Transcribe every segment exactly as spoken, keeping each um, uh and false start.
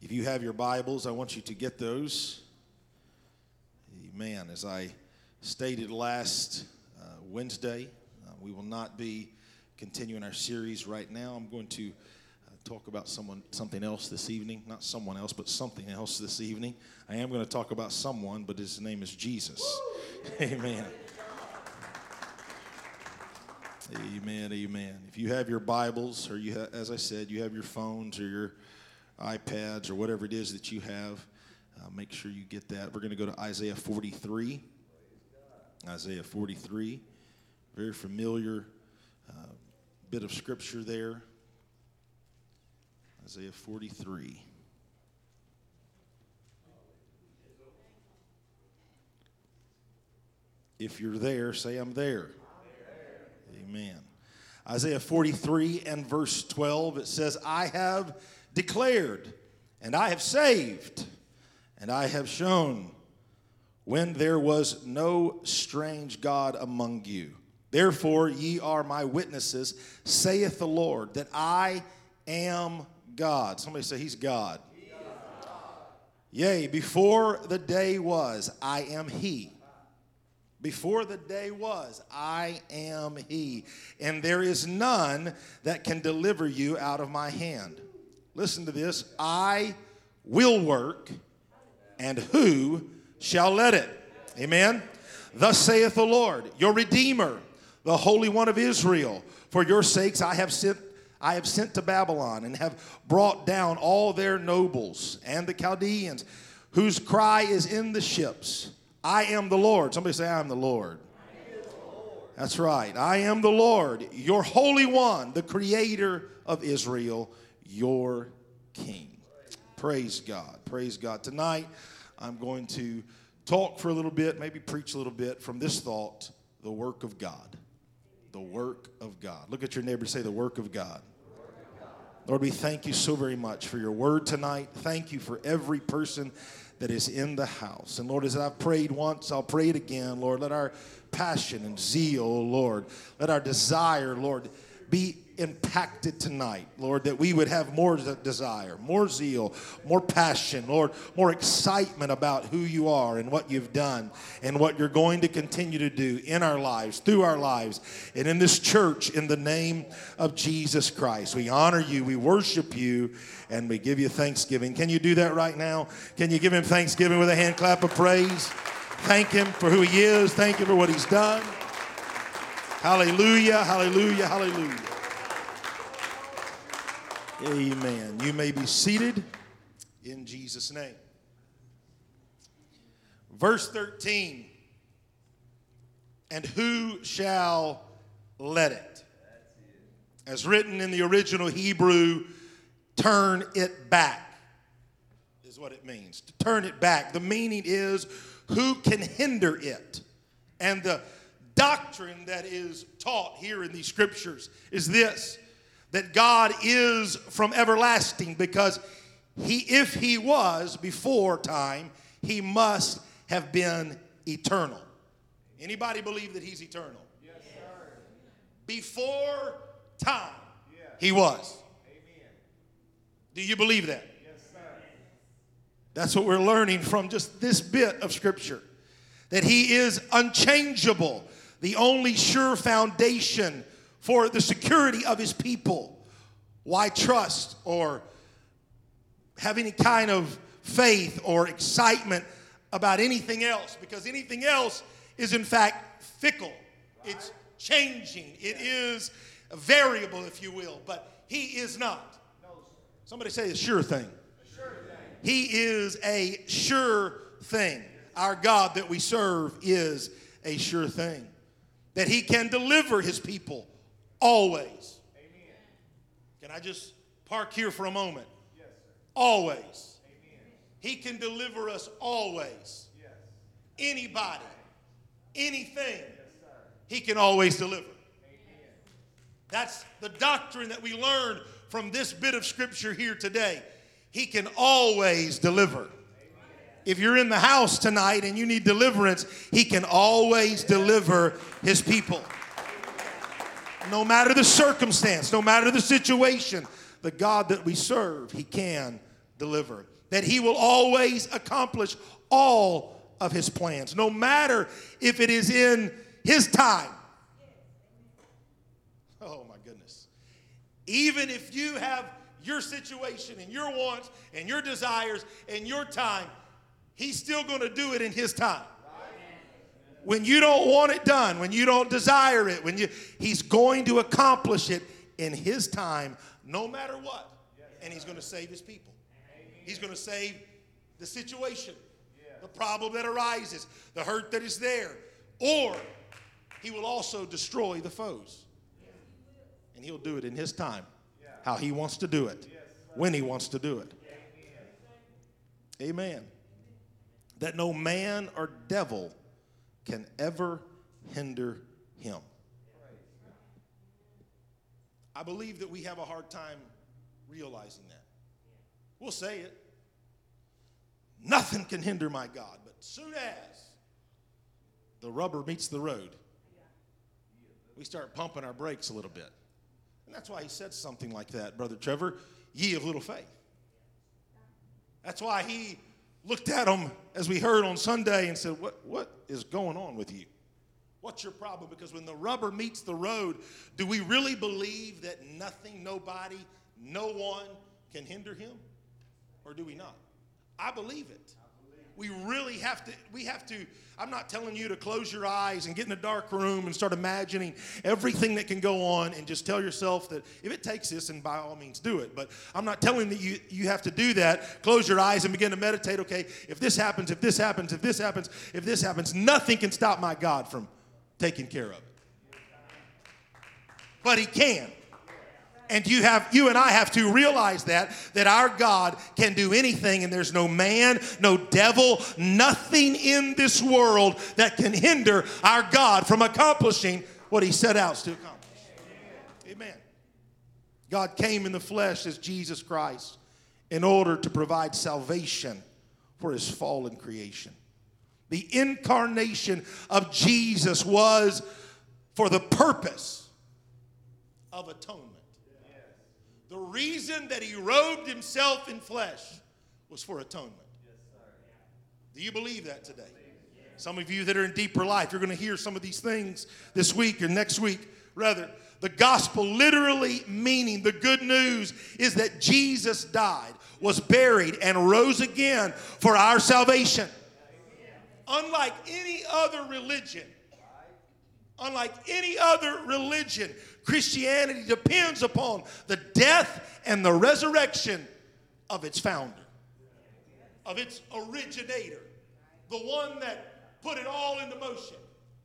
If you have your Bibles, I want you to get those. Amen. As I stated last uh, Wednesday, uh, we will not be continuing our series right now. I'm going to uh, talk about someone, something else this evening. Not someone else, but something else this evening. I am going to talk about someone, but his name is Jesus. Amen. Amen, amen. If you have your Bibles, or you, ha- as I said, you have your phones or your iPads or whatever it is that you have, uh, make sure you get that. We're going to go to Isaiah forty-three. Isaiah forty-three, very familiar uh, bit of scripture there. Isaiah forty-three. If you're there, say I'm there. Amen. Isaiah forty-three and verse twelve, it says, I have declared, and I have saved, and I have shown when there was no strange God among you. Therefore ye are my witnesses, saith the Lord, that I am God. Somebody say he's God. He is God. Yea, before the day was, I am he. Before the day was, I am he, and there is none that can deliver you out of my hand. Listen to this. I will work, and who shall let it? Amen. Thus saith the Lord, your Redeemer, the Holy One of Israel. For your sakes I have sent I have sent to Babylon, and have brought down all their nobles and the Chaldeans, whose cry is in the ships. I am the Lord. Somebody say, I am the Lord. I am the Lord. That's right. I am the Lord, your Holy One, the Creator of Israel, your King. Praise God. Praise God. Tonight, I'm going to talk for a little bit, maybe preach a little bit from this thought, the work of God. The work of God. Look at your neighbor and say, the work of God. Lord, we thank you so very much for your word tonight. Thank you for every person that is in the house. And Lord, as I've prayed once, I'll pray it again. Lord, let our passion and zeal, Lord, let our desire, Lord, be impacted tonight, Lord, that we would have more desire, more zeal, more passion, Lord, more excitement about who you are and what you've done and what you're going to continue to do in our lives, through our lives, and in this church, in the name of Jesus Christ. We honor you, we worship you, and we give you thanksgiving. Can you do that right now? Can you give him thanksgiving with a hand clap of praise? Thank him for who he is. Thank him for what he's done. Hallelujah, hallelujah, hallelujah. Amen. You may be seated in Jesus' name. Verse thirteen. And who shall let it? As written in the original Hebrew, turn it back is what it means. To turn it back. The meaning is, who can hinder it? And the doctrine that is taught here in these scriptures is this, that God is from everlasting, because he, if he was before time, he must have been eternal. Anybody believe that he's eternal? Yes, sir. Before time, yes, he was. Amen. Do you believe that? Yes, sir. That's what we're learning from just this bit of scripture, that he is unchangeable, the only sure foundation for the security of his people. Why trust or have any kind of faith or excitement about anything else? Because anything else is in fact fickle. It's changing. It is a variable, if you will, but he is not. Somebody say a sure thing. A sure thing. He is a sure thing. Our God that we serve is a sure thing. That he can deliver his people always. Amen. Can I just park here for a moment? Yes, sir. Always. Amen. He can deliver us always. Yes. Anybody, anything, yes, sir, he can always deliver. Amen. That's the doctrine that we learned from this bit of scripture here today. He can always deliver. If you're in the house tonight and you need deliverance, he can always deliver his people. No matter the circumstance, no matter the situation, the God that we serve, he can deliver. That he will always accomplish all of his plans, no matter if it is in his time. Oh my goodness. Even if you have your situation and your wants and your desires and your time, he's still going to do it in his time. When you don't want it done, when you don't desire it, when you, he's going to accomplish it in his time, no matter what. And he's going to save his people. He's going to save the situation, the problem that arises, the hurt that is there. Or he will also destroy the foes. And he'll do it in his time, how he wants to do it, when he wants to do it. Amen. That no man or devil can ever hinder him. I believe that we have a hard time realizing that. We'll say it. Nothing can hinder my God. But soon as the rubber meets the road, we start pumping our brakes a little bit. And that's why he said something like that, Brother Trevor, ye of little faith. That's why he looked at them, as we heard on Sunday, and said, what, what is going on with you? What's your problem? Because when the rubber meets the road, do we really believe that nothing, nobody, no one can hinder him? Or do we not? I believe it. We really have to, we have to, I'm not telling you to close your eyes and get in a dark room and start imagining everything that can go on and just tell yourself that if it takes this, and by all means do it. But I'm not telling that you, you have to do that. Close your eyes and begin to meditate. Okay, if this happens, if this happens, if this happens, if this happens, nothing can stop my God from taking care of it. But he can. And you have, you and I have to realize that, that our God can do anything, and there's no man, no devil, nothing in this world that can hinder our God from accomplishing what he set out to accomplish. Amen. God came in the flesh as Jesus Christ in order to provide salvation for his fallen creation. The incarnation of Jesus was for the purpose of atonement. The reason that he robed himself in flesh was for atonement. Do you believe that today? Some of you that are in deeper life, you're going to hear some of these things this week or next week. Rather, the gospel literally meaning the good news is that Jesus died, was buried, and rose again for our salvation. Unlike any other religion, unlike any other religion, Christianity depends upon the death and the resurrection of its founder, of its originator, the one that put it all into motion.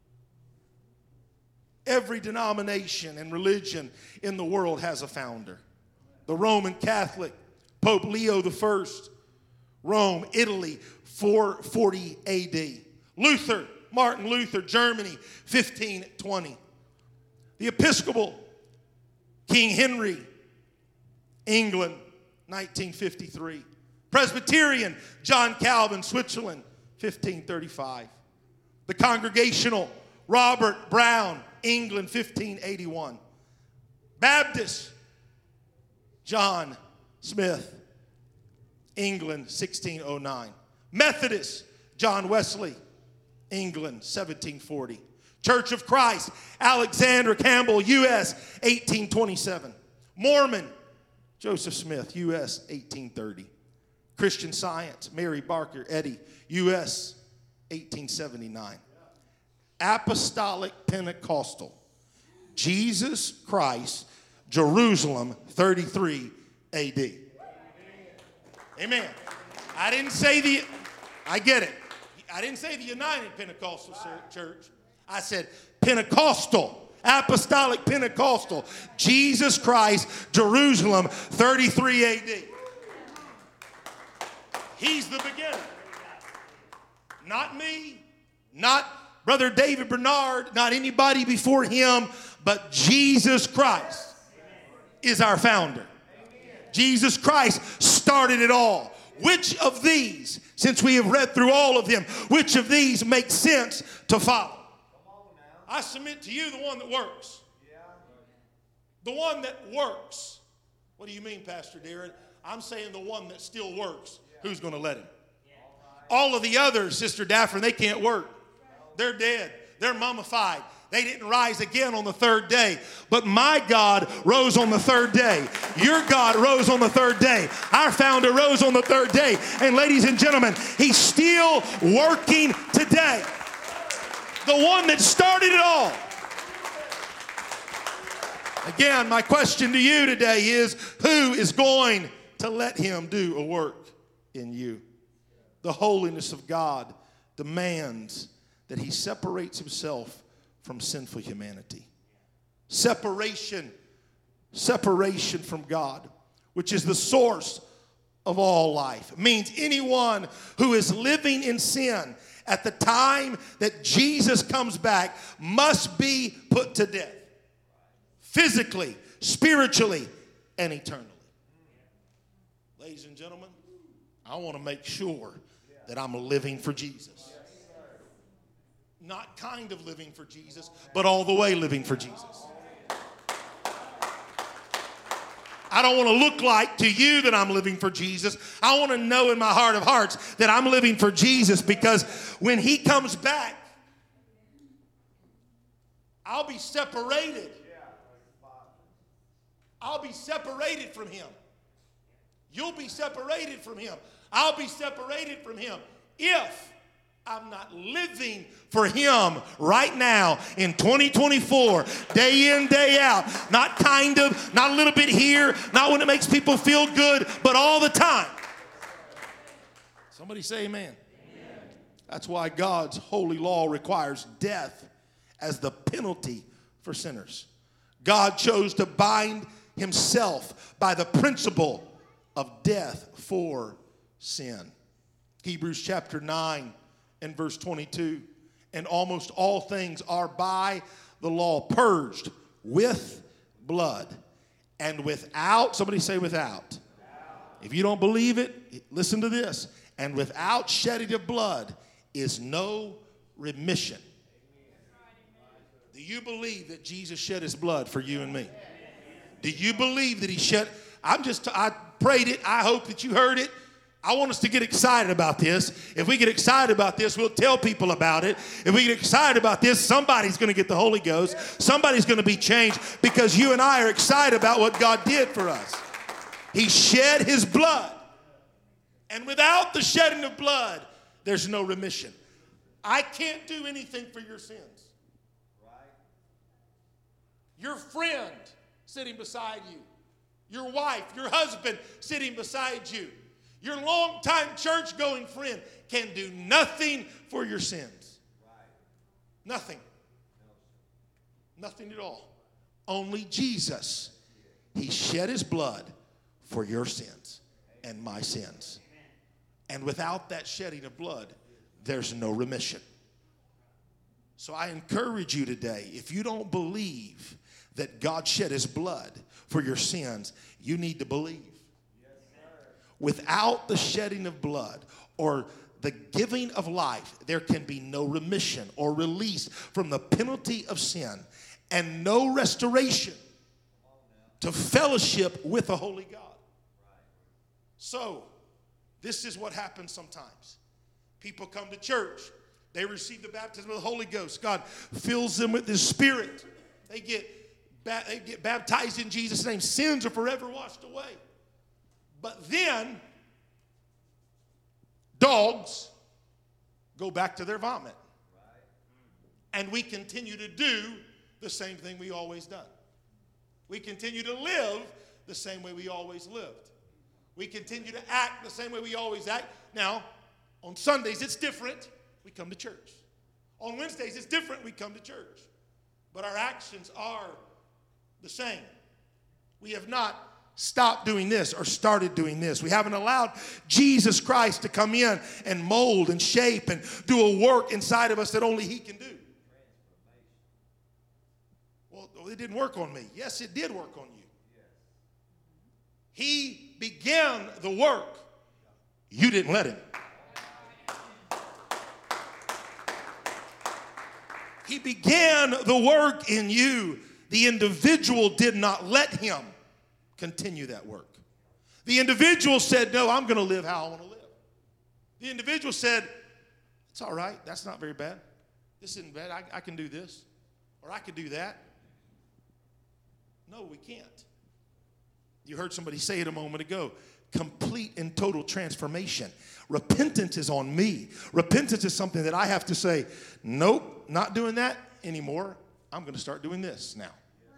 Every denomination and religion in the world has a founder. The Roman Catholic, Pope Leo the First, Rome, Italy, four forty A D. Luther, Martin Luther, Germany, fifteen twenty. The Episcopal, King Henry, England, nineteen fifty-three. Presbyterian, John Calvin, Switzerland, fifteen thirty-five. The Congregational, Robert Brown, England, fifteen eighty-one. Baptist, John Smith, England, sixteen oh nine. Methodist, John Wesley, England, seventeen forty. Church of Christ, Alexander Campbell, U S, eighteen twenty-seven. Mormon, Joseph Smith, U S, eighteen thirty. Christian Science, Mary Barker Eddy, U S, eighteen seventy-nine. Apostolic Pentecostal, Jesus Christ, Jerusalem, thirty-three A D. Amen. I didn't say the, I get it. I didn't say the United Pentecostal Church. I said Pentecostal, Apostolic Pentecostal, Jesus Christ, Jerusalem, thirty-three A D. He's the beginner. Not me, not Brother David Bernard, not anybody before him, but Jesus Christ is our founder. Jesus Christ started it all. Which of these, since we have read through all of them, which of these makes sense to follow? I submit to you the one that works. The one that works. What do you mean, Pastor Darren? I'm saying the one that still works. Who's going to let him? All of the others, Sister Daphne, they can't work. They're dead. They're mummified. They didn't rise again on the third day. But my God rose on the third day. Your God rose on the third day. Our founder rose on the third day. And ladies and gentlemen, he's still working today. The one that started it all. Again, my question to you today is, who is going to let him do a work in you? The holiness of God demands that he separates himself from sinful humanity. Separation, separation from God, which is the source of all life, means anyone who is living in sin at the time that Jesus comes back must be put to death. Physically, spiritually, and eternally. Ladies and gentlemen, I want to make sure that I'm living for Jesus. Not kind of living for Jesus, but all the way living for Jesus. I don't want to look like to you that I'm living for Jesus. I want to know in my heart of hearts that I'm living for Jesus, because when he comes back, I'll be separated. I'll be separated from him. You'll be separated from him. I'll be separated from him if I'm not living for him right now in twenty twenty-four, day in, day out. Not kind of, not a little bit here, not when it makes people feel good, but all the time. Somebody say amen. Amen. That's why God's holy law requires death as the penalty for sinners. God chose to bind himself by the principle of death for sin. Hebrews chapter nine and verse twenty-two. And almost all things are by the law purged with blood. And without, somebody say without. If you don't believe it, listen to this. And without shedding of blood is no remission. Do you believe that Jesus shed his blood for you and me? Do you believe that he shed? I'm just, I prayed it. I hope that you heard it. I want us to get excited about this. If we get excited about this, we'll tell people about it. If we get excited about this, somebody's going to get the Holy Ghost. Somebody's going to be changed, because you and I are excited about what God did for us. He shed his blood. And without the shedding of blood, there's no remission. I can't do anything for your sins. Your friend sitting beside you, your wife, your husband sitting beside you, your longtime church-going friend can do nothing for your sins. Nothing. Nothing at all. Only Jesus. He shed his blood for your sins and my sins. And without that shedding of blood, there's no remission. So I encourage you today, if you don't believe that God shed his blood for your sins, you need to believe. Without the shedding of blood or the giving of life, there can be no remission or release from the penalty of sin, and no restoration to fellowship with the Holy God. So, this is what happens sometimes. People come to church. They receive the baptism of the Holy Ghost. God fills them with his Spirit. They get, ba- they get baptized in Jesus' name. Sins are forever washed away. But then, dogs go back to their vomit. And we continue to do the same thing we always done. We continue to live the same way we always lived. We continue to act the same way we always act. Now, on Sundays, it's different. We come to church. On Wednesdays, it's different. We come to church. But our actions are the same. We have not stopped doing this or started doing this. We haven't allowed Jesus Christ to come in and mold and shape and do a work inside of us that only he can do. Well, it didn't work on me. Yes, it did work on you. He began the work. You didn't let him. He began the work in you. The individual did not let him continue that work. The individual said, no, I'm going to live how I want to live. The individual said, it's all right. That's not very bad. This isn't bad. I, I can do this. Or I could do that. No, we can't. You heard somebody say it a moment ago. Complete and total transformation. Repentance is on me. Repentance is something that I have to say, nope, not doing that anymore. I'm going to start doing this now.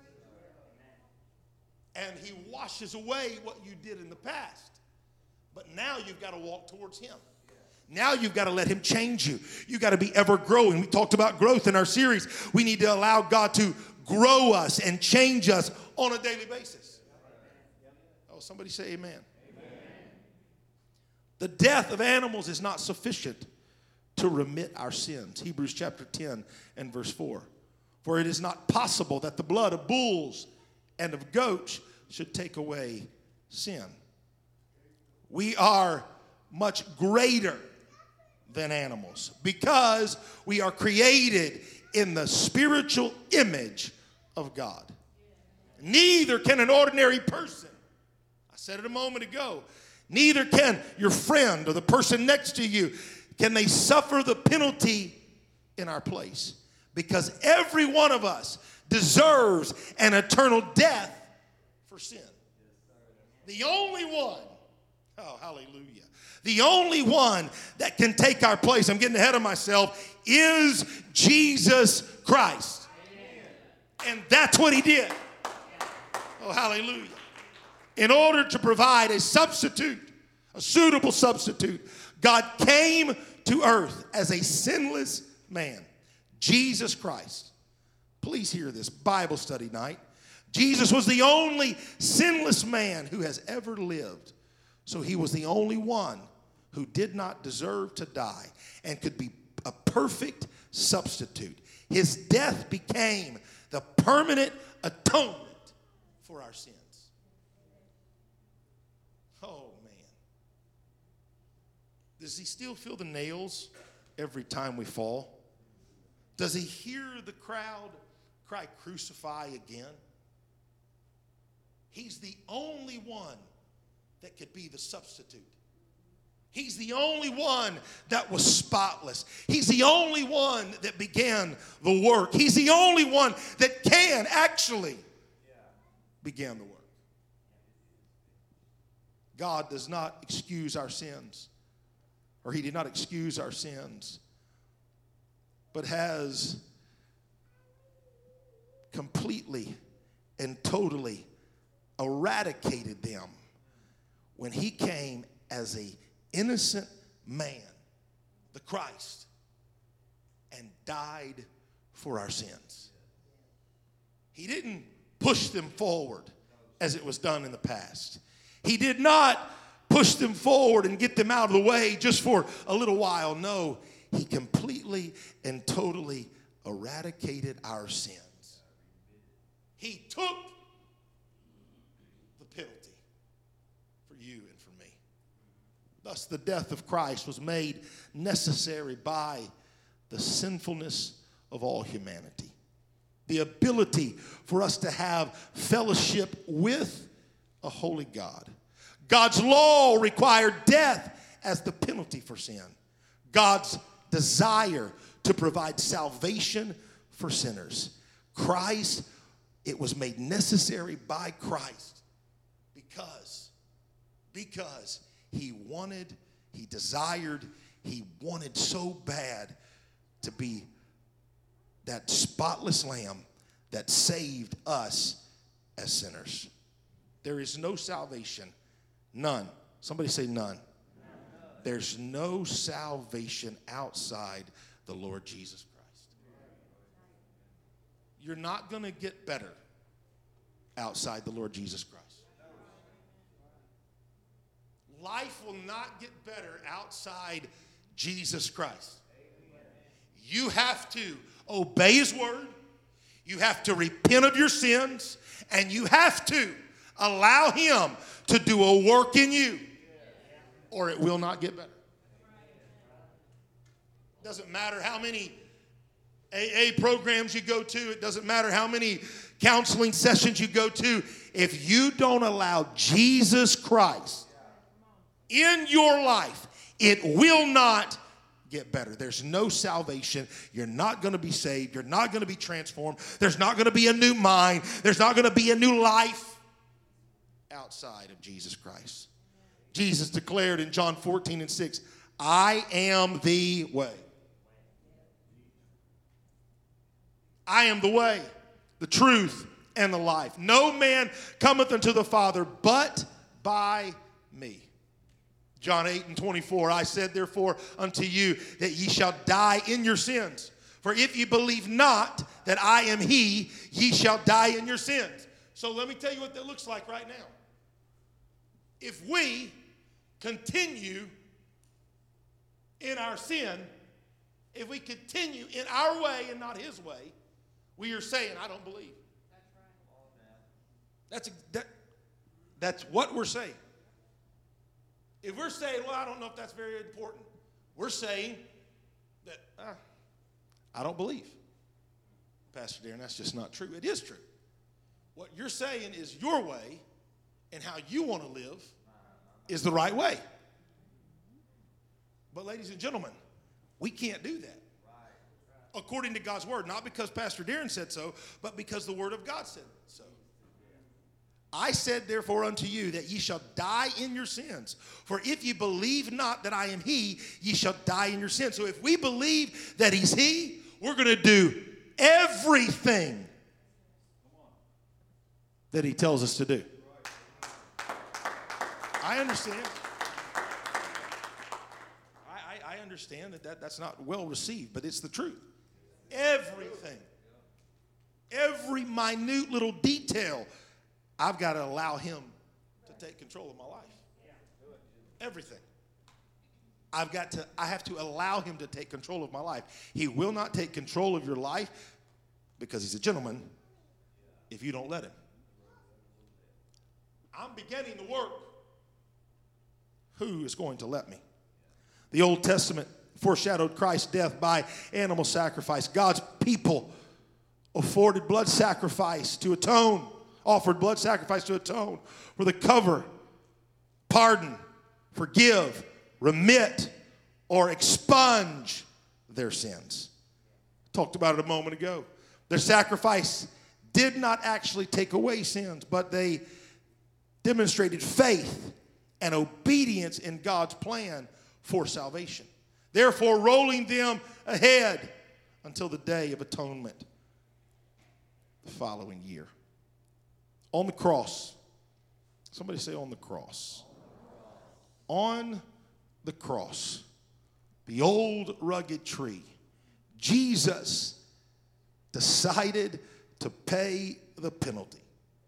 And he washes away what you did in the past. But now you've got to walk towards him. Now you've got to let him change you. You've got to be ever growing. We talked about growth in our series. We need to allow God to grow us and change us on a daily basis. Oh, somebody say amen. Amen. The death of animals is not sufficient to remit our sins. Hebrews chapter ten and verse four. For it is not possible that the blood of bulls and of goats should take away sin. We are much greater than animals because we are created in the spiritual image of God. Neither can an ordinary person, I said it a moment ago, neither can your friend or the person next to you, can they suffer the penalty in our place, because every one of us deserves an eternal death for sin. The only one, oh, hallelujah. The only one that can take our place, I'm getting ahead of myself, is Jesus Christ. And that's what he did. Oh, hallelujah. In order to provide a substitute, a suitable substitute, God came to earth as a sinless man, Jesus Christ. Please hear this, Bible study night. Jesus was the only sinless man who has ever lived. So he was the only one who did not deserve to die and could be a perfect substitute. His death became the permanent atonement for our sins. Oh, man. Does he still feel the nails every time we fall? Does he hear the crowd cry, crucify again? He's the only one that could be the substitute. He's the only one that was spotless. He's the only one that began the work. He's the only one that can actually begin the work. God does not excuse our sins, or he did not excuse our sins, but has completely and totally eradicated them when he came as a innocent man, the Christ, and died for our sins. He didn't push them forward as it was done in the past. He did not push them forward and get them out of the way just for a little while. No, he completely and totally eradicated our sins. He took the penalty for you and for me. Thus, the death of Christ was made necessary by the sinfulness of all humanity. The ability for us to have fellowship with a holy God. God's law required death as the penalty for sin. God's desire to provide salvation for sinners. Christ, it was made necessary by Christ because, because he wanted, he desired, he wanted so bad to be that spotless lamb that saved us as sinners. There is no salvation, none. Somebody say none. None. There's no salvation outside the Lord Jesus Christ. You're not going to get better outside the Lord Jesus Christ. Life will not get better outside Jesus Christ. You have to obey his word. You have to repent of your sins. And you have to allow him to do a work in you, or it will not get better. Doesn't matter how many A A programs you go to. It doesn't matter how many counseling sessions you go to. If you don't allow Jesus Christ in your life, it will not get better. There's no salvation. You're not going to be saved. You're not going to be transformed. There's not going to be a new mind. There's not going to be a new life outside of Jesus Christ. Jesus declared in John fourteen and six, I am the way. I am the way, the truth, and the life. No man cometh unto the Father but by me. John eight and twenty-four, I said therefore unto you that ye shall die in your sins. For if ye believe not that I am he, ye shall die in your sins. So let me tell you what that looks like right now. If we continue in our sin, if we continue in our way and not his way, we are saying, I don't believe. That's, right. that's, that, that's what we're saying. If we're saying, well, I don't know if that's very important, we're saying that uh, I don't believe. Pastor Darren, that's just not true. It is true. What you're saying is your way and how you want to live is the right way. But ladies and gentlemen, we can't do that. According to God's word, not because Pastor Darren said so, but because the word of God said so. I said therefore unto you that ye shall die in your sins. For if ye believe not that I am he, ye shall die in your sins. So if we believe that he's he, we're going to do everything that he tells us to do. I understand. I, I, I understand that, that that's not well received, but it's the truth. Everything. Every minute little detail, I've got to allow him to take control of my life. Everything. I've got to, I have to allow him to take control of my life. He will not take control of your life because he's a gentleman if you don't let him. I'm beginning to work. Who is going to let me? The Old Testament foreshadowed Christ's death by animal sacrifice. God's people afforded blood sacrifice to atone, offered blood sacrifice to atone for the cover, pardon, forgive, remit, or expunge their sins. Talked about it a moment ago. Their sacrifice did not actually take away sins, but they demonstrated faith and obedience in God's plan for salvation. Therefore, rolling them ahead until the day of atonement the following year. On the cross. Somebody say on the cross. On the cross. The old rugged tree. Jesus decided to pay the penalty.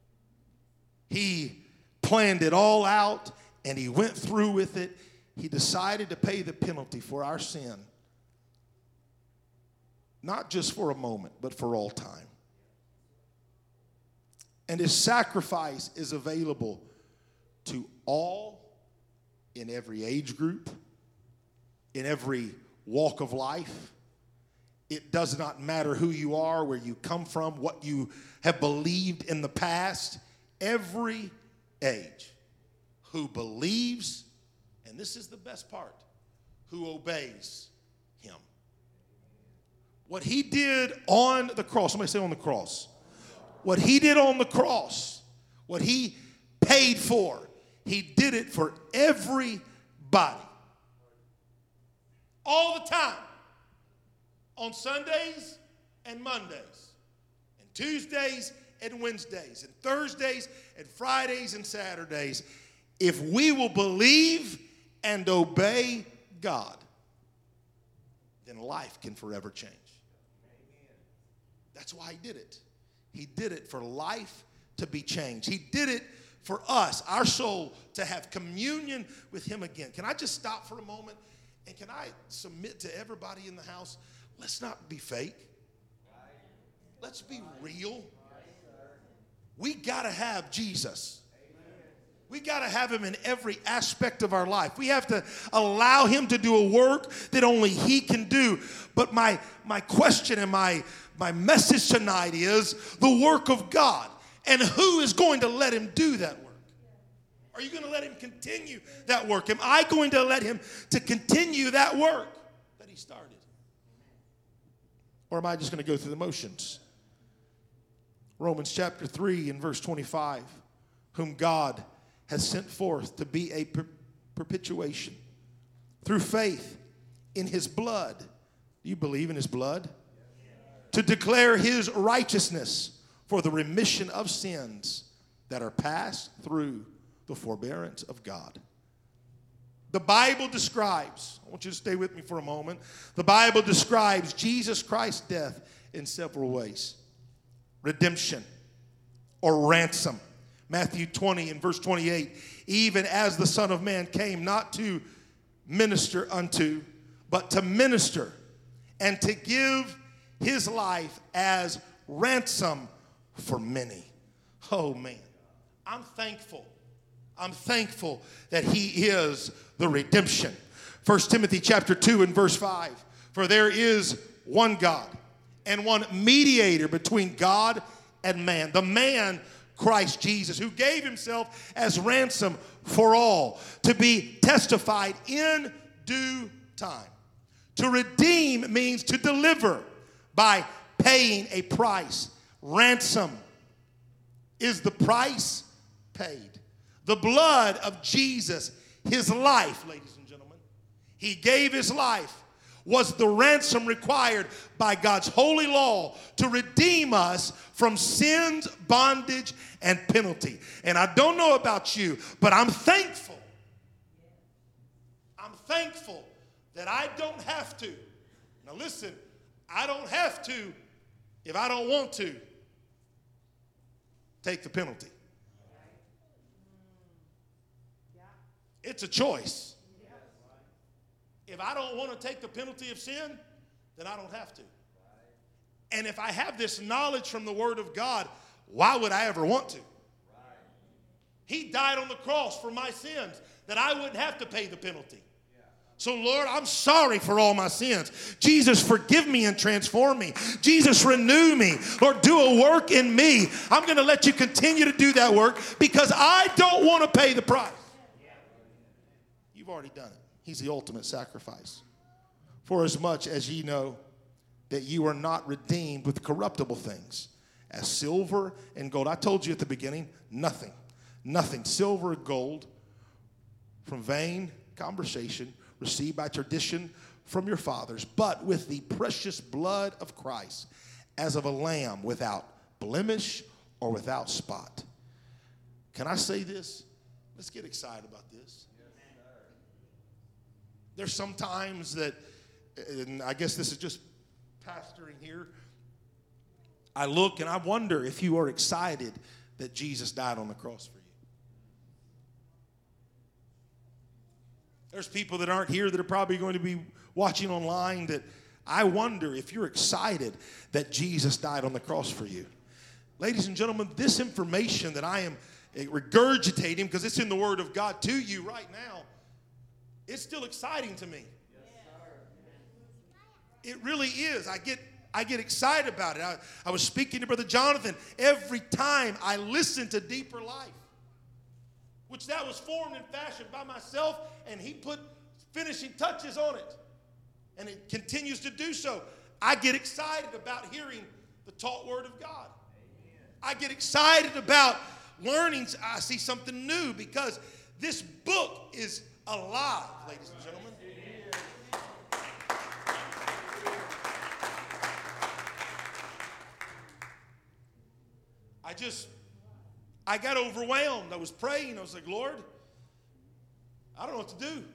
He planned it all out and he went through with it. He decided to pay the penalty for our sin. Not just for a moment, but for all time. And his sacrifice is available to all in every age group, in every walk of life. It does not matter who you are, where you come from, what you have believed in the past. Every age who believes, and this is the best part, who obeys him. What he did on the cross, somebody say on the cross. What he did on the cross, what he paid for, he did it for everybody. All the time. On Sundays and Mondays. And Tuesdays and Wednesdays. And Thursdays and Fridays and Saturdays. If we will believe and obey God, then life can forever change. That's why he did it. He did it for life to be changed. He did it for us, our soul, to have communion with him again. Can I just stop for a moment? And can I submit to everybody in the house? Let's not be fake. Let's be real. We got to have Jesus. We got to have him in every aspect of our life. We have to allow him to do a work that only he can do. But my, my question and my, my message tonight is the work of God. And who is going to let him do that work? Are you going to let him continue that work? Am I going to let him to continue that work that he started? Or am I just going to go through the motions? Romans chapter three and verse twenty-five, whom God has sent forth to be a per- perpetuation through faith in his blood. Do you believe in his blood? To declare his righteousness for the remission of sins that are passed through the forbearance of God. The Bible describes, I want you to stay with me for a moment. The Bible describes Jesus Christ's death in several ways. Redemption or ransom. Matthew twenty and verse twenty-eight, even as the Son of Man came not to minister unto, but to minister and to give his life as ransom for many. Oh man, I'm thankful. I'm thankful that he is the redemption. First Timothy chapter two and verse five, for there is one God and one mediator between God and man, the man Christ Jesus, who gave himself as ransom for all, to be testified in due time. To redeem means to deliver by paying a price. Ransom is the price paid. The blood of Jesus, his life, ladies and gentlemen, he gave his life, was the ransom required by God's holy law to redeem us from sin's bondage and penalty. And I don't know about you, but I'm thankful. I'm thankful that I don't have to. Now listen, I don't have to, if I don't want to, take the penalty. It's a choice. If I don't want to take the penalty of sin, then I don't have to. And if I have this knowledge from the Word of God, why would I ever want to? He died on the cross for my sins, that I wouldn't have to pay the penalty. So, Lord, I'm sorry for all my sins. Jesus, forgive me and transform me. Jesus, renew me. Lord, do a work in me. I'm going to let you continue to do that work because I don't want to pay the price. You've already done it. He's the ultimate sacrifice. For as much as ye know that you are not redeemed with corruptible things, as silver and gold. I told you at the beginning, nothing, nothing, silver or gold, from vain conversation received by tradition from your fathers, but with the precious blood of Christ, as of a lamb without blemish or without spot. Can I say this? Let's get excited about this. There's some times that, and I guess this is just pastoring here, I look and I wonder if you are excited that Jesus died on the cross for you. There's people that aren't here that are probably going to be watching online that I wonder if you're excited that Jesus died on the cross for you. Ladies and gentlemen, this information that I am regurgitating, because it's in the Word of God to you right now, it's still exciting to me. It really is. I get I get excited about it. I, I was speaking to Brother Jonathan. Every time I listen to Deeper Life, which that was formed and fashioned by myself, and he put finishing touches on it. And it continues to do so. I get excited about hearing the taught Word of God. I get excited about learning. I see something new because this book is alive, ladies and gentlemen. I just, I got overwhelmed. I was praying. I was like, Lord, I don't know what to do.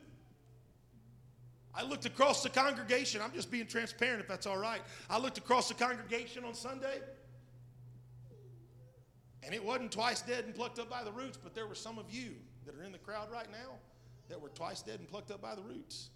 I looked across the congregation. I'm just being transparent if that's all right. I looked across the congregation on Sunday, and it wasn't twice dead and plucked up by the roots, but there were some of you that are in the crowd right now that were twice dead and plucked up by the roots.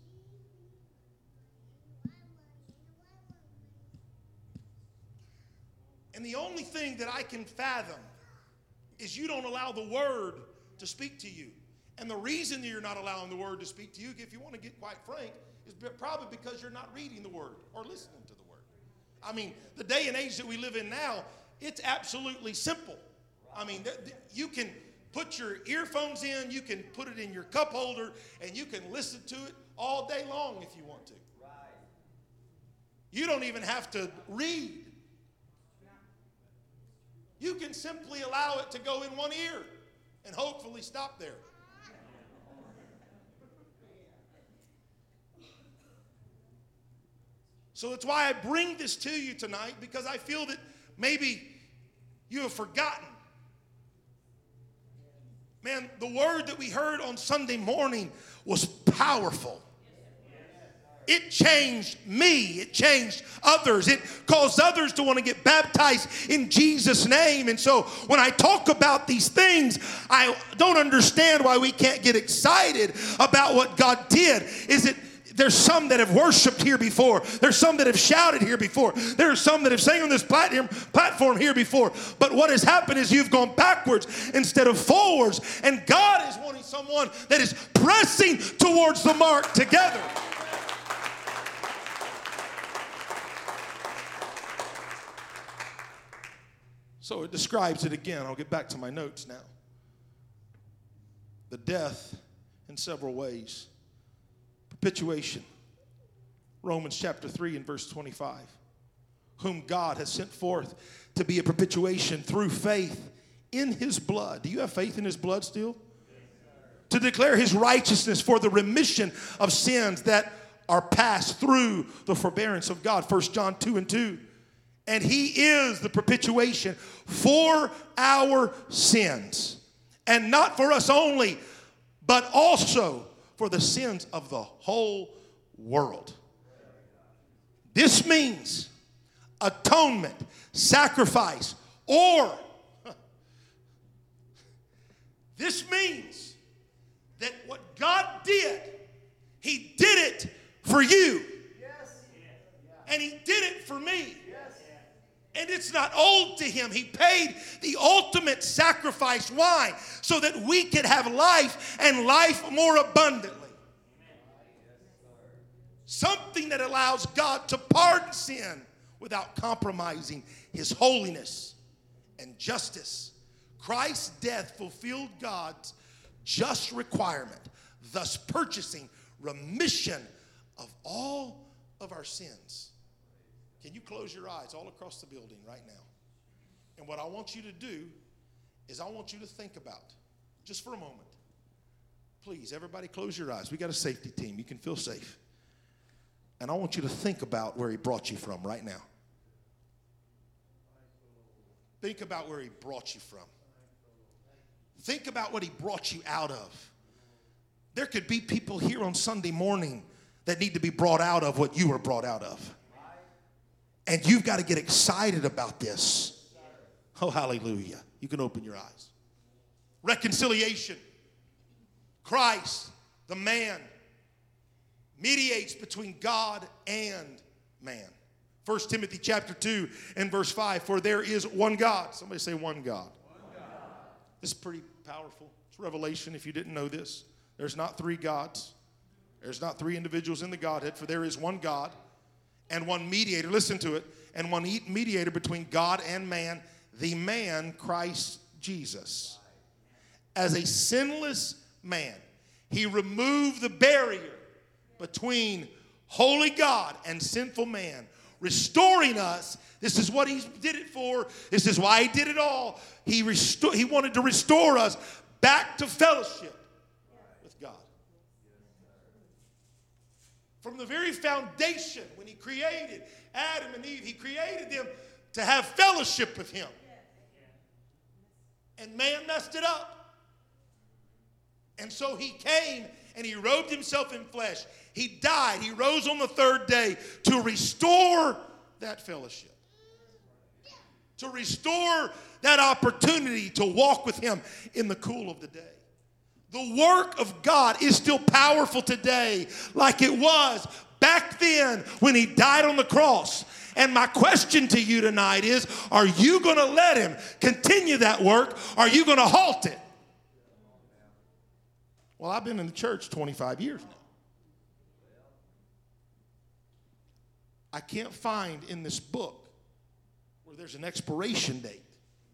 And the only thing that I can fathom is you don't allow the Word to speak to you. And the reason that you're not allowing the word to speak to you, if you want to get quite frank, is probably because you're not reading the word or listening to the word. I mean, the day and age that we live in now, it's absolutely simple. I mean, th- th- you can put your earphones in, you can put it in your cup holder, and you can listen to it all day long if you want to. You don't even have to read. You can simply allow it to go in one ear and hopefully stop there. So that's why I bring this to you tonight, because I feel that maybe you have forgotten. Man, the word that we heard on Sunday morning was powerful. It changed me. It changed others. It caused others to want to get baptized in Jesus' name. And so when I talk about these things, I don't understand why we can't get excited about what God did. Is it There's some that have worshiped here before. There's some that have shouted here before. There are some that have sang on this platform, platform here before. But what has happened is you've gone backwards instead of forwards. And God is wanting someone that is pressing towards the mark together. So it describes it again. I'll get back to my notes now. The death in several ways. Propitiation. Romans chapter three and verse twenty-five. Whom God has sent forth to be a propitiation through faith in his blood. Do you have faith in his blood still? To declare his righteousness for the remission of sins that are passed through the forbearance of God. First John two and two. And he is the propitiation for our sins. And not for us only, but also for the sins of the whole world. This means atonement, sacrifice, or this means that what God did, he did it for you. And he did it for me. And it's not owed to him. He paid the ultimate sacrifice. Why? So that we could have life and life more abundantly. Something that allows God to pardon sin without compromising his holiness and justice. Christ's death fulfilled God's just requirement, thus purchasing remission of all of our sins. Can you close your eyes all across the building right now? And what I want you to do is I want you to think about, just for a moment. Please, everybody close your eyes. We got a safety team. You can feel safe. And I want you to think about where he brought you from right now. Think about where he brought you from. Think about what he brought you out of. There could be people here on Sunday morning that need to be brought out of what you were brought out of. And you've got to get excited about this. Oh, hallelujah. You can open your eyes. Reconciliation. Christ, the man, mediates between God and man. First Timothy chapter two and verse five. For there is one God. Somebody say one God. One God. This is pretty powerful. It's revelation if you didn't know this. There's not three gods. There's not three individuals in the Godhead. For there is one God. And one mediator, listen to it, and one mediator between God and man, the man, Christ Jesus. As a sinless man, he removed the barrier between holy God and sinful man, restoring us. This is what he did it for. This is why he did it all. He, resto- he wanted to restore us back to fellowship with God. From the very foundation, when he created Adam and Eve, he created them to have fellowship with him. And man messed it up. And so he came and he robed himself in flesh. He died. He rose on the third day to restore that fellowship. To restore that opportunity to walk with him in the cool of the day. The work of God is still powerful today like it was back then when he died on the cross. And my question to you tonight is, are you going to let him continue that work? Or are you going to halt it? Well, I've been in the church twenty-five years now. I can't find in this book where there's an expiration date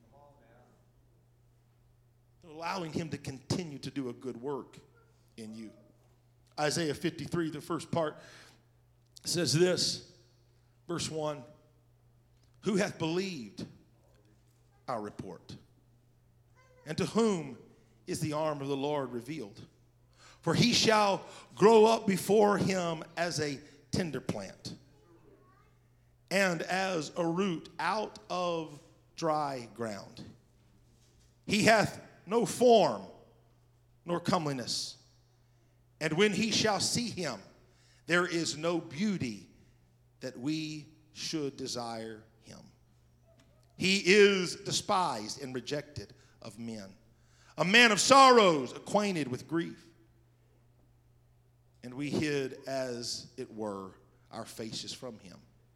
to allowing him to continue to do a good work in you. Isaiah fifty-three, the first part, says this, verse one, who hath believed our report? And to whom is the arm of the Lord revealed? For he shall grow up before him as a tender plant, and as a root out of dry ground. He hath no form nor comeliness, and when he shall see him, there is no beauty that we should desire him. He is despised and rejected of men, a man of sorrows, acquainted with grief. And we hid, as it were, our faces from him.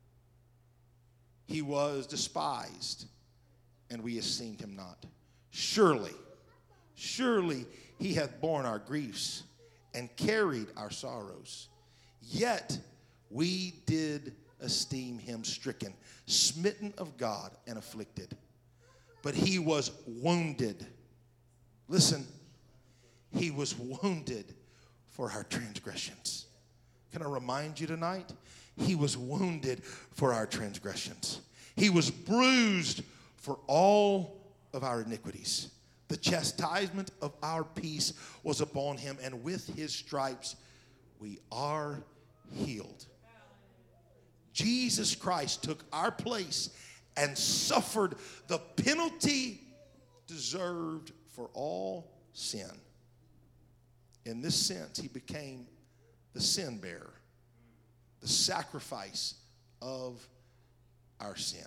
He was despised, and we esteemed him not. Surely, surely he hath borne our griefs and carried our sorrows. Yet we did esteem him stricken, smitten of God, and afflicted. But he was wounded. Listen, he was wounded for our transgressions. Can I remind you tonight? He was wounded for our transgressions. He was bruised for all of our iniquities. The chastisement of our peace was upon him, and with his stripes we are healed. Jesus Christ took our place and suffered the penalty deserved for all sin. In this sense, he became the sin bearer, the sacrifice of our sin.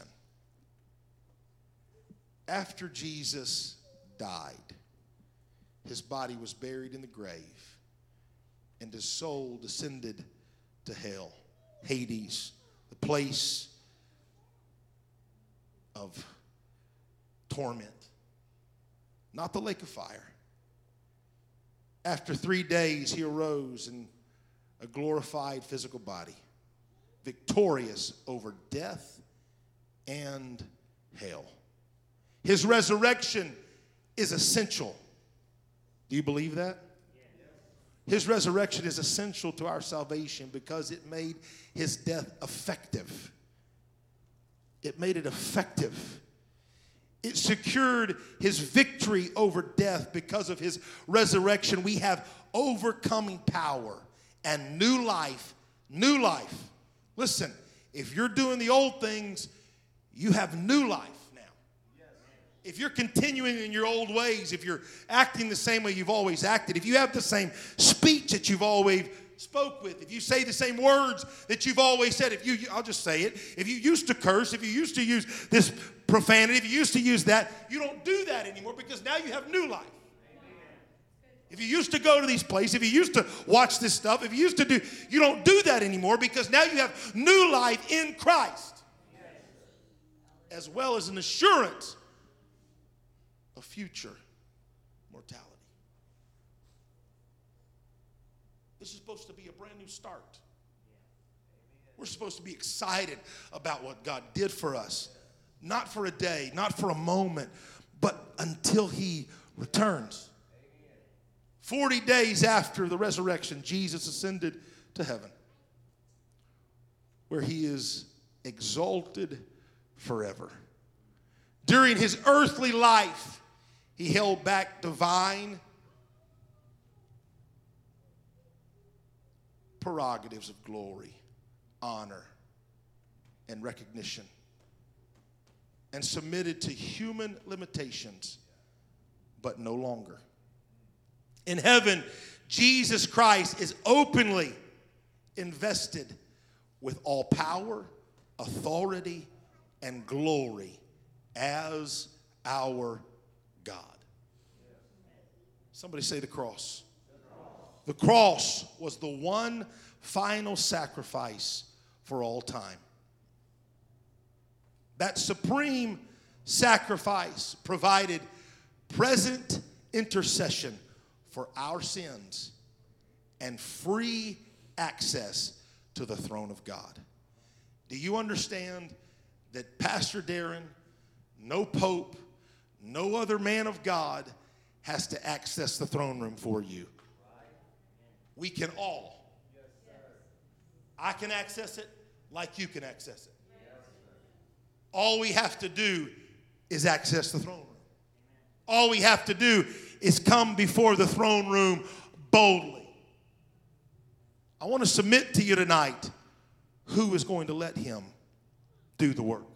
After Jesus died, his body was buried in the grave, and his soul descended to hell, Hades, the place of torment, not the lake of fire. After three days, he arose in a glorified physical body, victorious over death and hell. His resurrection is essential. Do you believe that? His resurrection is essential to our salvation because it made his death effective. It made it effective. It secured his victory over death. Because of his resurrection, we have overcoming power and new life. New life. Listen, if you're doing the old things, you have new life now. If you're continuing in your old ways, if you're acting the same way you've always acted, if you have the same speech that you've always spoke with, if you say the same words that you've always said, if you, I'll just say it, if you used to curse, if you used to use this profanity, if you used to use that, you don't do that anymore because now you have new life. If you used to go to these places, if you used to watch this stuff, if you used to do, you don't do that anymore because now you have new life in Christ, as well as an assurance of future mortality. This is supposed to be a brand new start. We're supposed to be excited about what God did for us. Not for a day, not for a moment, but until he returns. Forty days after the resurrection, Jesus ascended to heaven, where he is exalted forever. During his earthly life, he held back divine prerogatives of glory, honor, and recognition, and submitted to human limitations, but no longer. In heaven, Jesus Christ is openly invested with all power, authority, and glory as our God. Somebody say the cross. The cross was the one final sacrifice for all time. That supreme sacrifice provided present intercession for our sins and free access to the throne of God. Do you understand that Pastor Darren, no pope, no other man of God has to access the throne room for you? We can all. I can access it like you can access it. All we have to do is access the throne room. All we have to do is come before the throne room boldly. I want to submit to you tonight who is going to let him do the work.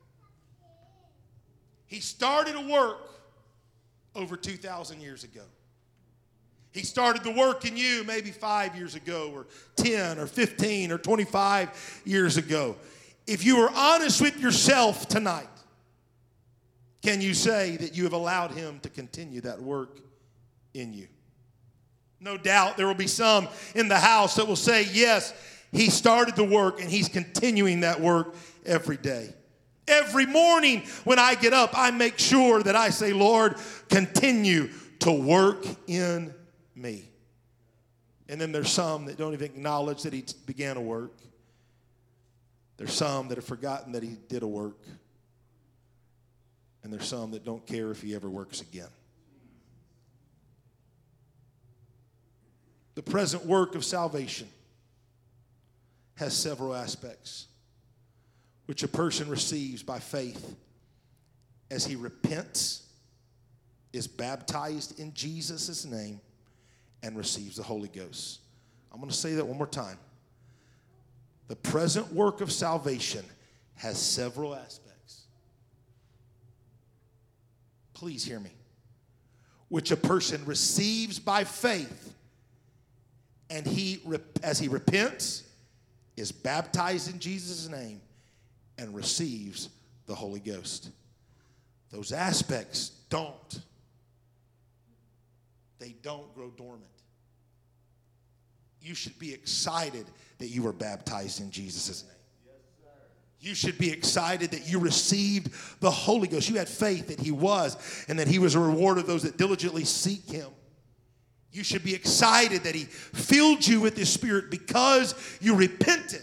He started a work over two thousand years ago. He started the work in you maybe five years ago or ten or fifteen or twenty-five years ago. If you are honest with yourself tonight, can you say that you have allowed him to continue that work in you? No doubt there will be some in the house that will say, yes, he started the work and he's continuing that work every day. Every morning when I get up, I make sure that I say, Lord, continue to work in me. And then there's some that don't even acknowledge that he began a work. There's some that have forgotten that he did a work. And there's some that don't care if he ever works again. The present work of salvation has several aspects, which a person receives by faith as he repents, is baptized in Jesus' name, and receives the Holy Ghost. I'm going to say that one more time. The present work of salvation has several aspects. Please hear me. Which a person receives by faith, and he, as he repents, is baptized in Jesus' name, and receives the Holy Ghost. Those aspects don't. They don't grow dormant. You should be excited that you were baptized in Jesus' name. You should be excited that you received the Holy Ghost. You had faith that he was, and that he was a reward of those that diligently seek him. You should be excited that he filled you with his Spirit because you repented.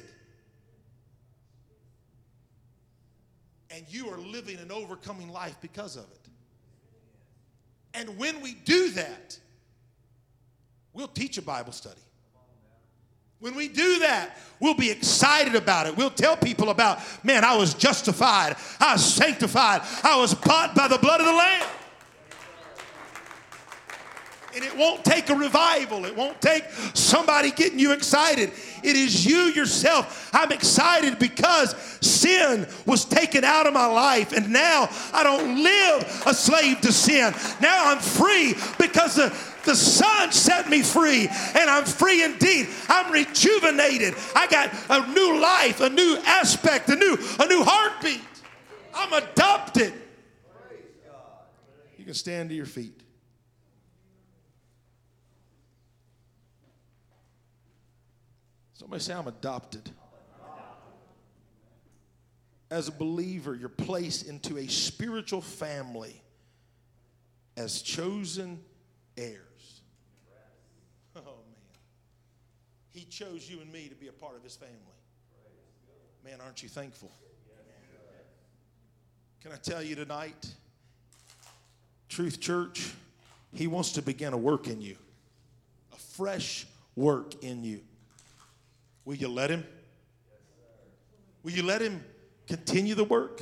And you are living an overcoming life because of it. And when we do that, we'll teach a Bible study. When we do that, we'll be excited about it. We'll tell people about, man, I was justified. I was sanctified. I was bought by the blood of the Lamb. And it won't take a revival. It won't take somebody getting you excited. It is you yourself. I'm excited because sin was taken out of my life, and now I don't live a slave to sin. Now I'm free because the, the Son set me free, and I'm free indeed. I'm rejuvenated. I got a new life, a new aspect, a new, a new heartbeat. I'm adopted. You can stand to your feet. Somebody say, I'm adopted. As a believer, you're placed into a spiritual family as chosen heirs. Oh, man. He chose you and me to be a part of his family. Man, aren't you thankful? Can I tell you tonight, Truth Church, he wants to begin a work in you, a fresh work in you. Will you let him? Will you let him continue the work?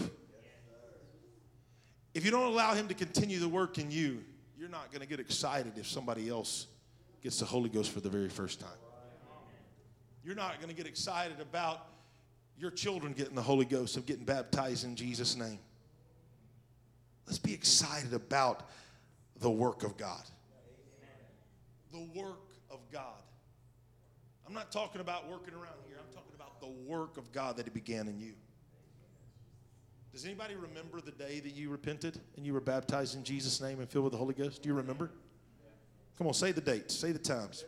If you don't allow him to continue the work in you, you're not going to get excited if somebody else gets the Holy Ghost for the very first time. You're not going to get excited about your children getting the Holy Ghost, of getting baptized in Jesus' name. Let's be excited about the work of God. The work of God. I'm not talking about working around here. I'm talking about the work of God that he began in you. Does anybody remember the day that you repented and you were baptized in Jesus' name and filled with the Holy Ghost? Do you remember? Come on, say the dates. Say the times.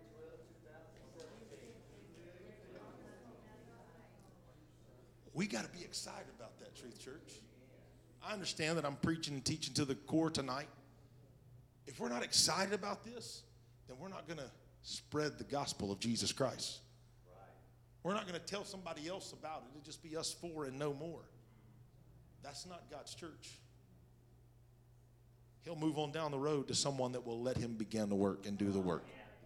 We got to be excited about that, Truth Church. I understand that I'm preaching and teaching to the core tonight. If we're not excited about this, then we're not going to spread the gospel of Jesus Christ. We're not going to tell somebody else about it. It'll just be us four and no more. That's not God's church. He'll move on down the road to someone that will let him begin to work and do the work.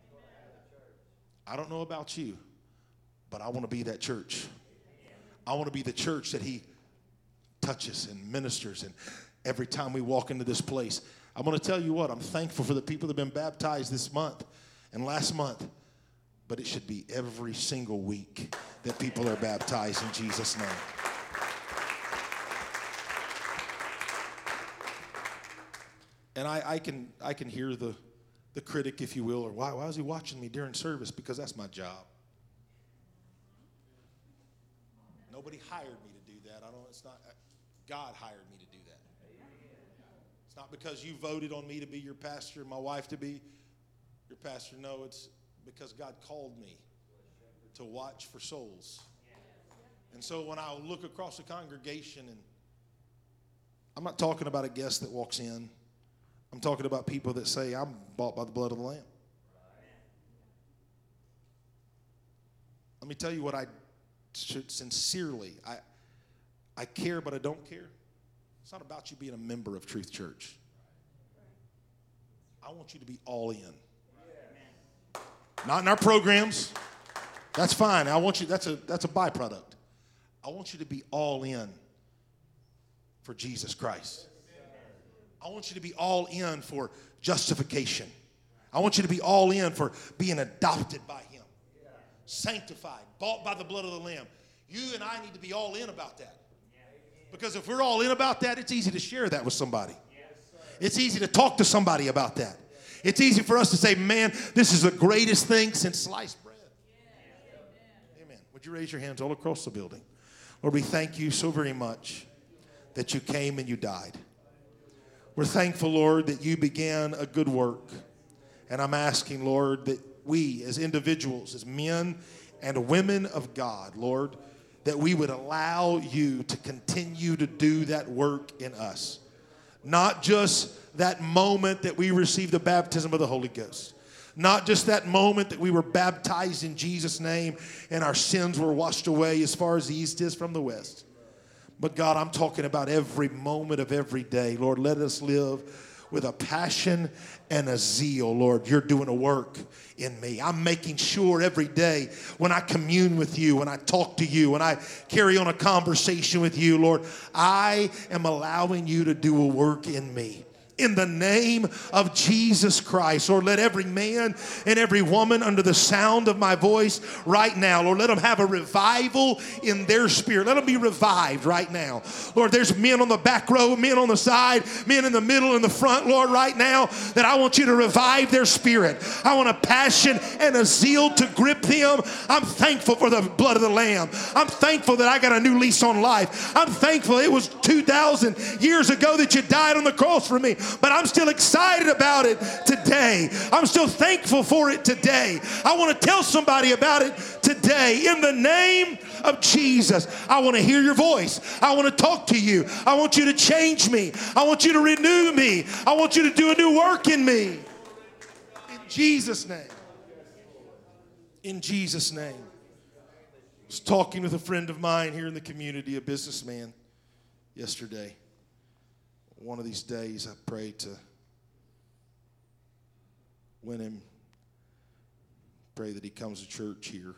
I don't know about you, but I want to be that church. I want to be the church that he touches and ministers. And every time we walk into this place, I'm going to tell you what, I'm thankful for the people that have been baptized this month and last month. But it should be every single week that people are baptized in Jesus' name. And I, I can I can hear the, the critic, if you will, or why, why is he watching me during service? Because that's my job. Nobody hired me to do that. I don't. It's not. God hired me to do that. It's not because you voted on me to be your pastor, my wife to be your pastor. No, it's because God called me to watch for souls. And so when I look across the congregation, and I'm not talking about a guest that walks in. I'm talking about people that say, I'm bought by the blood of the Lamb. Let me tell you what I should sincerely, I, I care, but I don't care. It's not about you being a member of Truth Church. I want you to be all in. Not in our programs. That's fine. I want you, that's a that's a byproduct. I want you to be all in for Jesus Christ. I want you to be all in for justification. I want you to be all in for being adopted by him. Sanctified, bought by the blood of the Lamb. You and I need to be all in about that. Because if we're all in about that, it's easy to share that with somebody. It's easy to talk to somebody about that. It's easy for us to say, man, this is the greatest thing since sliced bread. Amen. Would you raise your hands all across the building? Lord, we thank you so very much that you came and you died. We're thankful, Lord, that you began a good work. And I'm asking, Lord, that we as individuals, as men and women of God, Lord, that we would allow you to continue to do that work in us. Not just that moment that we received the baptism of the Holy Ghost. Not just that moment that we were baptized in Jesus' name and our sins were washed away as far as the east is from the west. But God, I'm talking about every moment of every day. Lord, let us live with a passion and a zeal. Lord, you're doing a work in me. I'm making sure every day when I commune with you, when I talk to you, when I carry on a conversation with you, Lord, I am allowing you to do a work in me. In the name of Jesus Christ. Lord, let every man and every woman under the sound of my voice right now, Lord, let them have a revival in their spirit. Let them be revived right now. Lord, there's men on the back row, men on the side, men in the middle and the front, Lord, right now, that I want you to revive their spirit. I want a passion and a zeal to grip them. I'm thankful for the blood of the Lamb. I'm thankful that I got a new lease on life. I'm thankful it was two thousand years ago that you died on the cross for me. But I'm still excited about it today. I'm still thankful for it today. I want to tell somebody about it today. In the name of Jesus, I want to hear your voice. I want to talk to you. I want you to change me. I want you to renew me. I want you to do a new work in me. In Jesus' name. In Jesus' name. I was talking with a friend of mine here in the community, a businessman, yesterday. One of these days, I pray to win him. Pray that he comes to church here.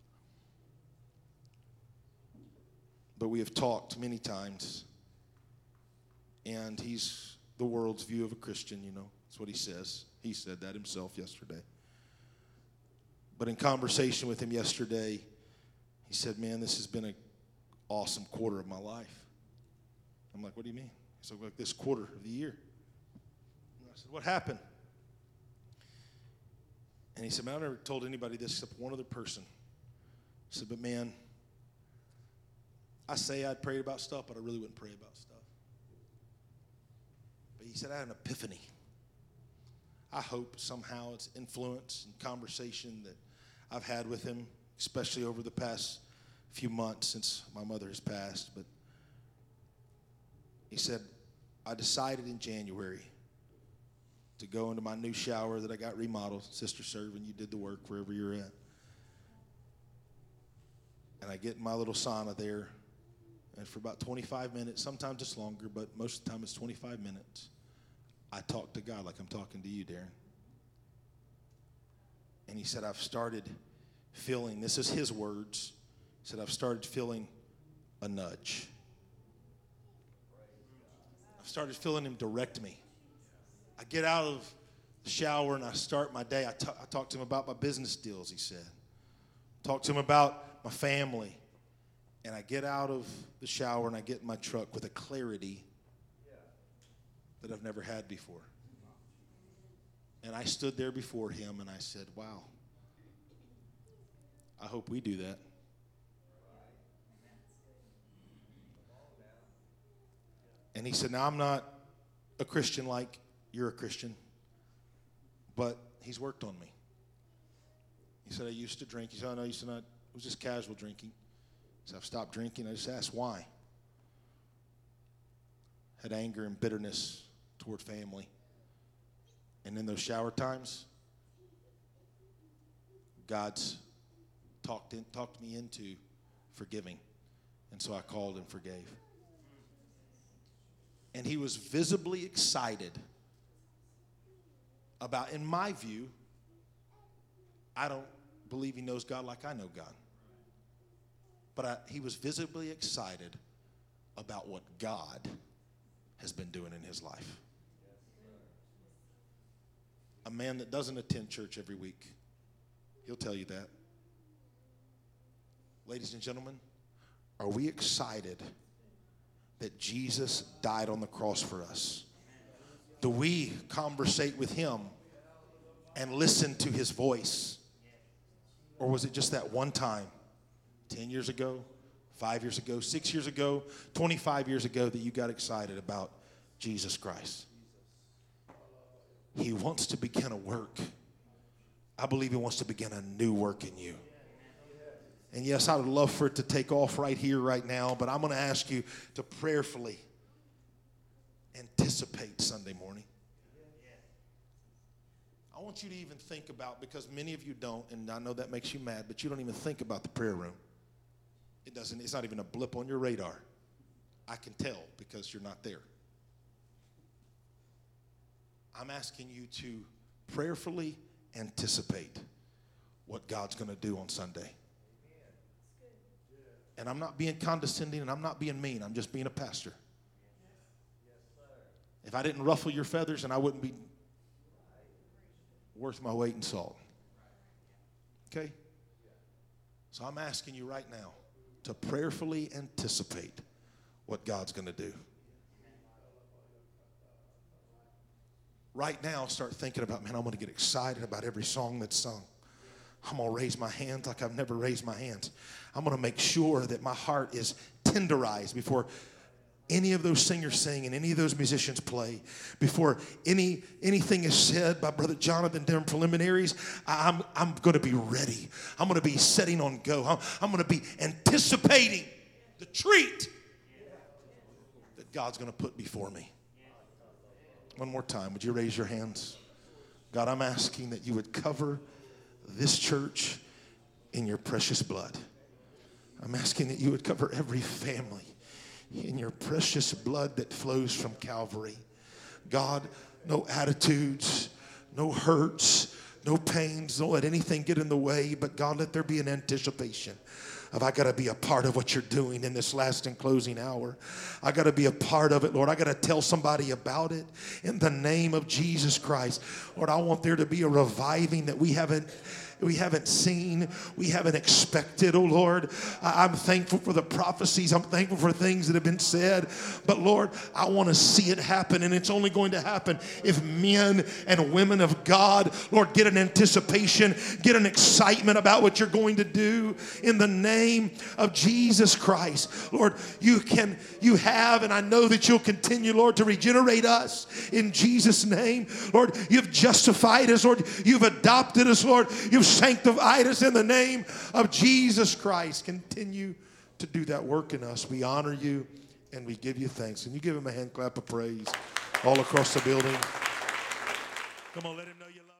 But we have talked many times, and he's the world's view of a Christian, you know. That's what he says. He said that himself yesterday. But in conversation with him yesterday, he said, man, this has been an awesome quarter of my life. I'm like, what do you mean? He said, like this quarter of the year. And I said, what happened? And he said, man, I never told anybody this except one other person. I said, but man, I say I'd pray about stuff, but I really wouldn't pray about stuff. But he said, I had an epiphany. I hope somehow it's influence and conversation that I've had with him, especially over the past few months since my mother has passed. But he said, I decided in January to go into my new shower that I got remodeled. Sister Serving, you did the work wherever you're at. And I get in my little sauna there, and for about twenty-five minutes, sometimes it's longer, but most of the time it's twenty-five minutes, I talk to God like I'm talking to you, Darren. And he said, I've started feeling, this is his words, he said, I've started feeling a nudge. I've started feeling him direct me. I get out of the shower and I start my day. I, t- I talk to him about my business deals, he said. Talk to him about my family. And I get out of the shower and I get in my truck with a clarity that I've never had before. And I stood there before him and I said, wow, I hope we do that. And he said, now I'm not a Christian like you're a Christian, but he's worked on me. He said, I used to drink. He said, oh, no, I used to not. It was just casual drinking. He said, I've stopped drinking. I just asked why. Had anger and bitterness toward family. And in those shower times, God's talked in, talked me into forgiving. And so I called and forgave. And he was visibly excited about, in my view, I don't believe he knows God like I know God. But I, he was visibly excited about what God has been doing in his life. A man that doesn't attend church every week, he'll tell you that. Ladies and gentlemen, are we excited that Jesus died on the cross for us? Do we conversate with him and listen to his voice? Or was it just that one time, ten years ago, five years ago, six years ago, twenty-five years ago, that you got excited about Jesus Christ? He wants to begin a work. I believe he wants to begin a new work in you. And yes, I would love for it to take off right here, right now, but I'm going to ask you to prayerfully anticipate Sunday morning. I want you to even think about, because many of you don't, and I know that makes you mad, but you don't even think about the prayer room. It doesn't, it's not even a blip on your radar. I can tell because you're not there. I'm asking you to prayerfully anticipate what God's going to do on Sunday. And I'm not being condescending and I'm not being mean. I'm just being a pastor. If I didn't ruffle your feathers, then I wouldn't be worth my weight in salt. Okay? So I'm asking you right now to prayerfully anticipate what God's going to do. Right now, start thinking about, man, I'm going to get excited about every song that's sung. I'm going to raise my hands like I've never raised my hands. I'm going to make sure that my heart is tenderized before any of those singers sing and any of those musicians play, before any anything is said by Brother Jonathan during preliminaries. I'm, I'm going to be ready. I'm going to be setting on go. I'm, I'm going to be anticipating the treat that God's going to put before me. One more time, would you raise your hands? God, I'm asking that you would cover this church in your precious blood. I'm asking that you would cover every family in your precious blood that flows from Calvary. God, no attitudes, no hurts, no pains, don't let anything get in the way, but God, let there be an anticipation of, I got to be a part of what you're doing in this last and closing hour. I got to be a part of it, Lord. I got to tell somebody about it in the name of Jesus Christ. Lord, I want there to be a reviving that we haven't we haven't seen, we haven't expected, oh Lord. I'm thankful for the prophecies. I'm thankful for things that have been said. But Lord, I want to see it happen, and it's only going to happen if men and women of God, Lord, get an anticipation, get an excitement about what you're going to do in the name of Jesus Christ. Lord, you can, you have, and I know that you'll continue, Lord, to regenerate us in Jesus' name. Lord, you've justified us, Lord. You've adopted us, Lord. You've sanctified us in the name of Jesus Christ. Continue to do that work in us. We honor you and we give you thanks. And you give him a hand clap of praise all across the building. Come on, let him know you love him.